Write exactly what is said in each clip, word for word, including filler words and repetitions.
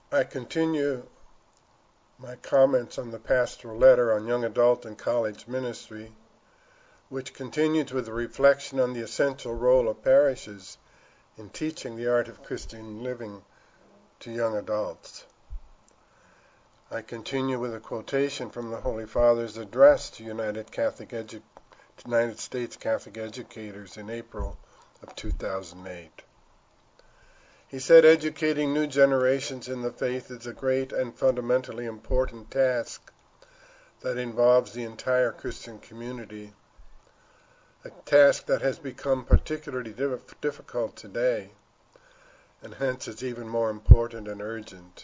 I continue my comments on the pastoral letter on young adult and college ministry, which continues with a reflection on the essential role of parishes in teaching the art of Christian living to young adults. I continue with a quotation from the Holy Father's address to United Catholic Edu- United States Catholic educators in April of two thousand eight. He said, "Educating new generations in the faith is a great and fundamentally important task that involves the entire Christian community, a task that has become particularly difficult today, and hence is even more important and urgent.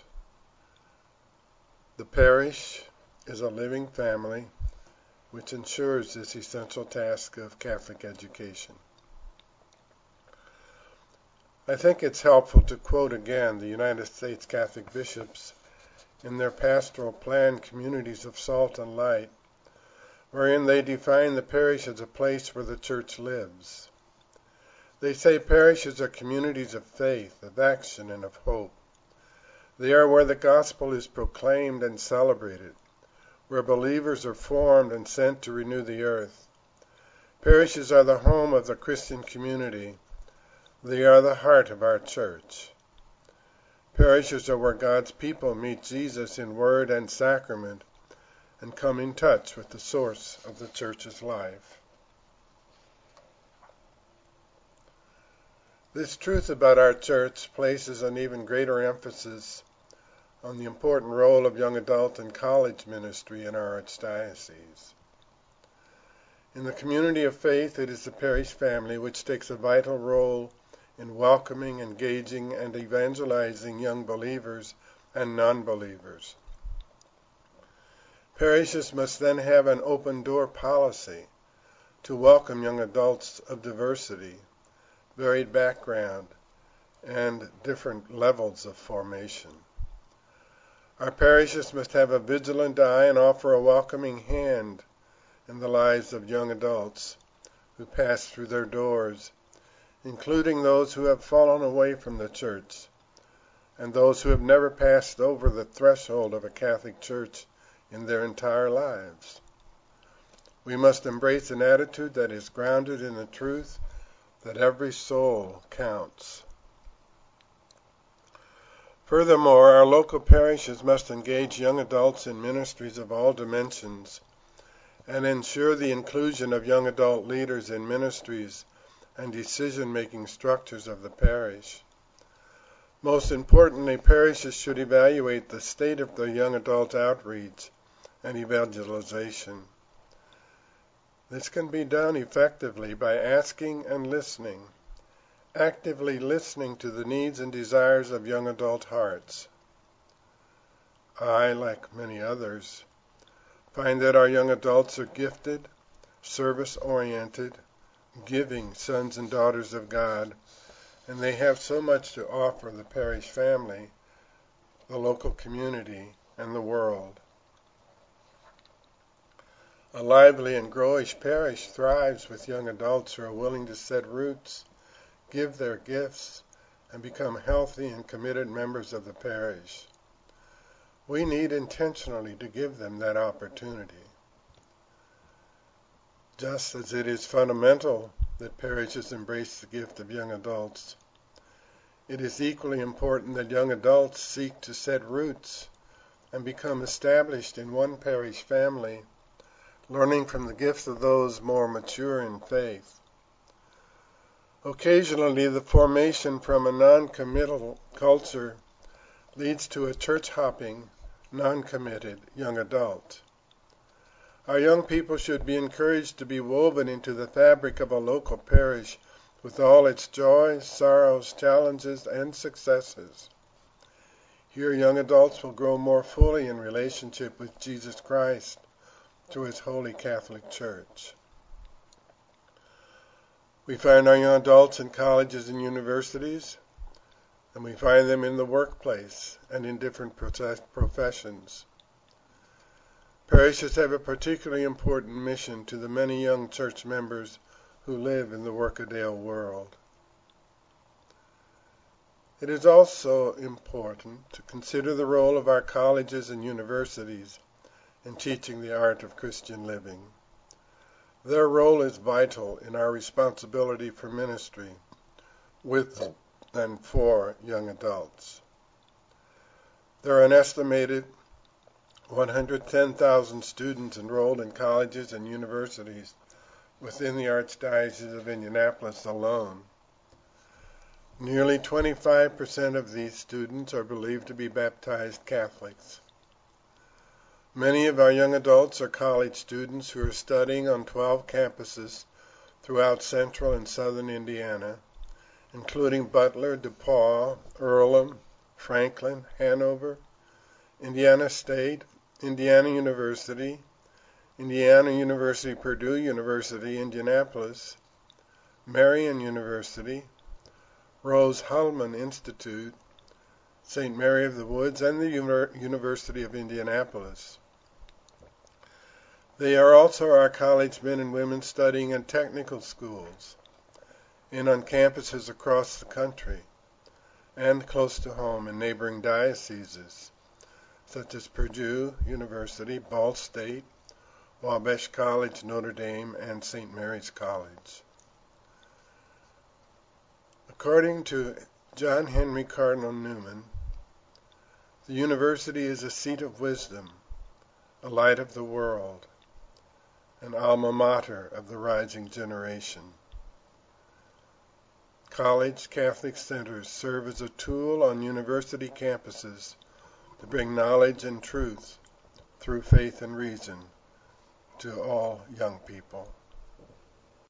The parish is a living family which ensures this essential task of Catholic education." I think it's helpful to quote again the United States Catholic bishops in their pastoral plan, Communities of Salt and Light, wherein they define the parish as a place where the church lives. They say parishes are communities of faith, of action, and of hope. They are where the gospel is proclaimed and celebrated, where believers are formed and sent to renew the earth. Parishes are the home of the Christian community. They are the heart of our church. Parishes are where God's people meet Jesus in word and sacrament and come in touch with the source of the church's life. This truth about our church places an even greater emphasis on the important role of young adult and college ministry in our archdiocese. In the community of faith, it is the parish family which takes a vital role in welcoming, engaging, and evangelizing young believers and non-believers. Parishes must then have an open-door policy to welcome young adults of diversity, varied background, and different levels of formation. Our parishes must have a vigilant eye and offer a welcoming hand in the lives of young adults who pass through their doors, including those who have fallen away from the church and those who have never passed over the threshold of a Catholic church in their entire lives. We must embrace an attitude that is grounded in the truth that every soul counts. Furthermore, our local parishes must engage young adults in ministries of all dimensions and ensure the inclusion of young adult leaders in ministries and decision-making structures of the parish. Most importantly, parishes should evaluate the state of the young adult outreach and evangelization. This can be done effectively by asking and listening, actively listening to the needs and desires of young adult hearts. I, like many others, find that our young adults are gifted, service-oriented, giving sons and daughters of God, and they have so much to offer the parish family, the local community, and the world. A lively and growish parish thrives with young adults who are willing to set roots, give their gifts, and become healthy and committed members of the parish. We need intentionally to give them that opportunity. Just as it is fundamental that parishes embrace the gift of young adults, it is equally important that young adults seek to set roots and become established in one parish family, learning from the gifts of those more mature in faith. Occasionally, the formation from a non-committal culture leads to a church-hopping, non-committed young adult. Our young people should be encouraged to be woven into the fabric of a local parish with all its joys, sorrows, challenges, and successes. Here, young adults will grow more fully in relationship with Jesus Christ through His Holy Catholic Church. We find our young adults in colleges and universities, and we find them in the workplace and in different professions. Parishes have a particularly important mission to the many young church members who live in the workaday world. It is also important to consider the role of our colleges and universities in teaching the art of Christian living. Their role is vital in our responsibility for ministry with and for young adults. There are an estimated one hundred ten thousand students enrolled in colleges and universities within the Archdiocese of Indianapolis alone. Nearly twenty-five percent of these students are believed to be baptized Catholics. Many of our young adults are college students who are studying on twelve campuses throughout central and southern Indiana, including Butler, DePaul, Earlham, Franklin, Hanover, Indiana State, Indiana University, Indiana University, Purdue University, Indianapolis, Marian University, Rose-Hulman Institute, Saint Mary of the Woods, and the University of Indianapolis. They are also our college men and women studying in technical schools and on campuses across the country and close to home in neighboring dioceses, such as Purdue University, Ball State, Wabash College, Notre Dame, and Saint Mary's College. According to John Henry Cardinal Newman, the university is a seat of wisdom, a light of the world, an alma mater of the rising generation. College Catholic centers serve as a tool on university campuses to bring knowledge and truth through faith and reason to all young people.